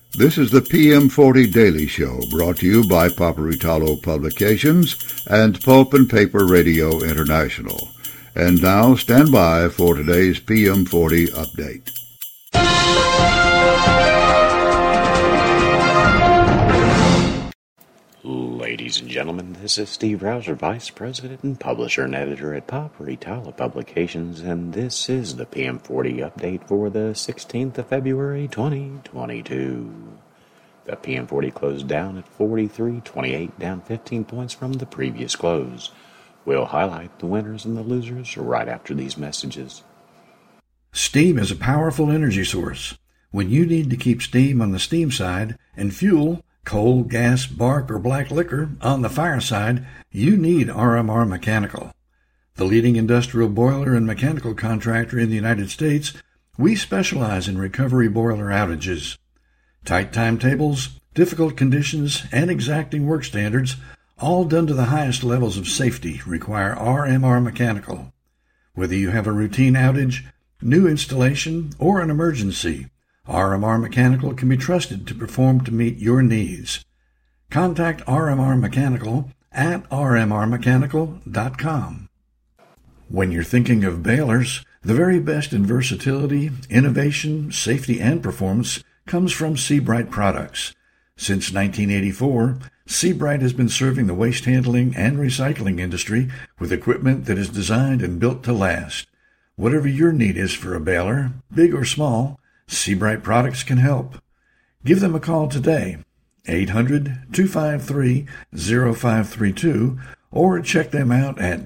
This is the PM40 Daily Show, brought to you by Paperitalo Publications and Pulp and Paper Radio International. And now, stand by for today's PM40 update. Ladies and gentlemen, this is Steve Rouser, Vice President and Publisher and Editor at Paperitalo Publications, and this is the PM40 update for the 16th of February, 2022. The PM40 closed down at 43.28, down 15 points from the previous close. We'll highlight the winners and the losers right after these messages. Steam is a powerful energy source. When you need to keep steam on the steam side and fuel, coal, gas, bark, or black liquor on the fire side, you need RMR Mechanical. The leading industrial boiler and mechanical contractor in the United States, we specialize in recovery boiler outages. Tight timetables, difficult conditions, and exacting work standards, all done to the highest levels of safety, require RMR Mechanical. Whether you have a routine outage, new installation, or an emergency, RMR Mechanical can be trusted to perform to meet your needs. Contact RMR Mechanical at rmrmechanical.com. When you're thinking of balers, the very best in versatility, innovation, safety, and performance comes from Seabright products. Since 1984, Seabright has been serving the waste handling and recycling industry with equipment that is designed and built to last. Whatever your need is for a baler, big or small, Seabright products can help. Give them a call today, 800-253-0532, or check them out at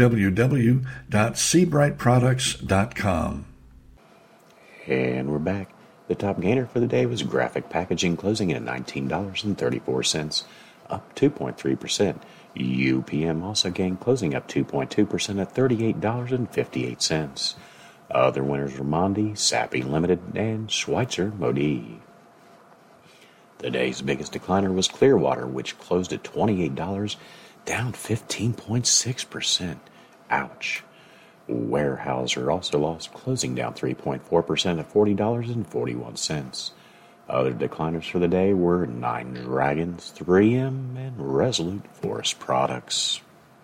www.seabrightproducts.com. And we're back. The top gainer for the day was Graphic Packaging, closing at $19.34, up 2.3%. UPM also gained, closing up 2.2% at $38.58. Other winners were Mondi, Sappi Limited, and Schweitzer Modee. The day's biggest decliner was Clearwater, which closed at $28, down 15.6%. Ouch. Weyerhaeuser also lost, closing down 3.4% at $40.41. Other decliners for the day were Nine Dragons, 3M, and Resolute Forest Products.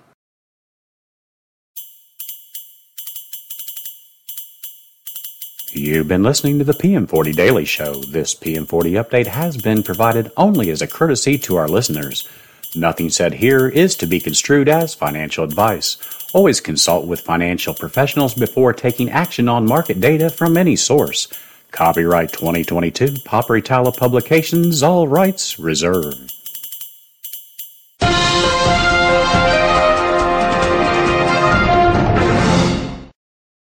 You've been listening to the PM40 Daily Show. This PM40 update has been provided only as a courtesy to our listeners. Nothing said here is to be construed as financial advice. Always consult with financial professionals before taking action on market data from any source. Copyright 2022, Paperitalo Publications, all rights reserved.